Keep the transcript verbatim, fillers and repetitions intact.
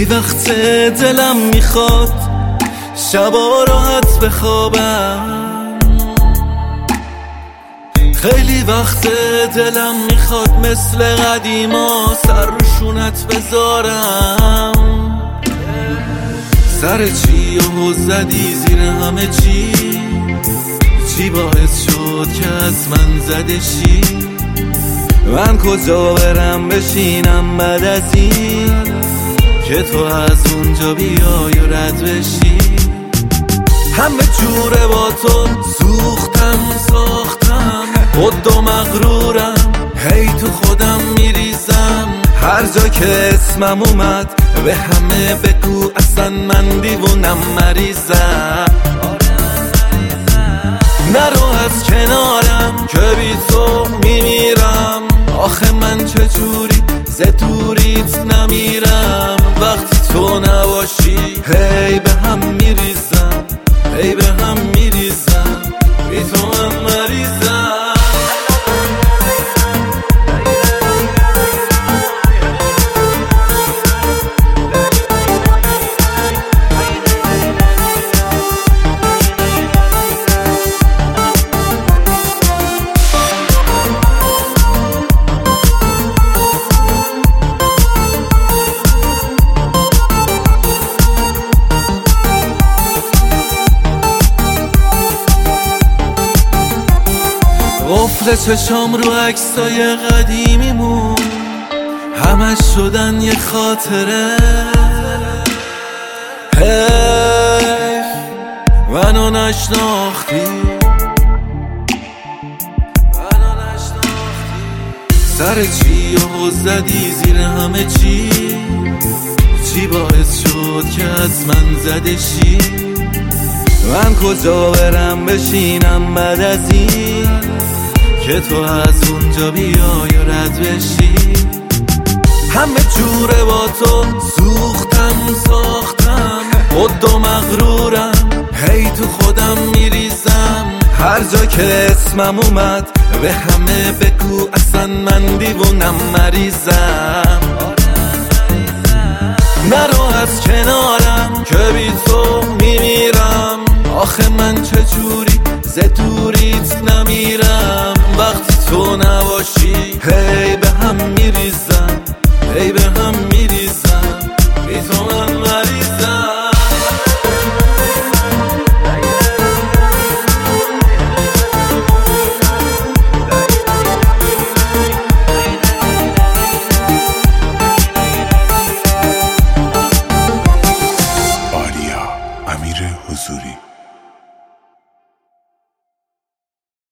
وقت دلم میخواد شبا راحت بخوابم، خیلی وقت دلم میخواد مثل قدیما سر رو شونت بذارم. سر چی و زدی زیر همه چی؟ چی باعث شد که از من زده شی؟ من کجا برم بشینم بعد از این که تو از اونجا بیای و رد بشی؟ همه جوره با تو سوختم ساختم، خود و مغرورم، هی تو خودم میریزم. هر جا که اسمم اومد به همه بگو اصلا من دیوونم مریضم. نرو از کنارم که بی تو میمیرم، آخه من چجوری ز دوریت نمیرم. وقتی تو نباشی هی به هم میریزم، هی به هم میریزم، بی تو من مریضم. قفل چشام رو عکسای قدیمیمون همش شدن یه خاطره. حیف منو نشناختی، منو نشناختی. سر چی و زدی زیر همه چی؟ چی باعث شد که از من زده شی؟ من کجا برم بشینم بعد از این که تو از اونجا بیای و رد بشی؟ همه جوره با تو سوختم ساختم، خود و مغرورم، هی تو خودم میریزم. هر جا که اسمم اومد به همه بگو اصلا من دیوونم مریضم. نرو از کنارم که بی تو میمیرم، آخه من چجوری ز دوریت نمیرم. وقتی تو نباشی هی به هم میریزم، هی به هم میریزم، بی تو من مریضم. آریا امیر حضوری.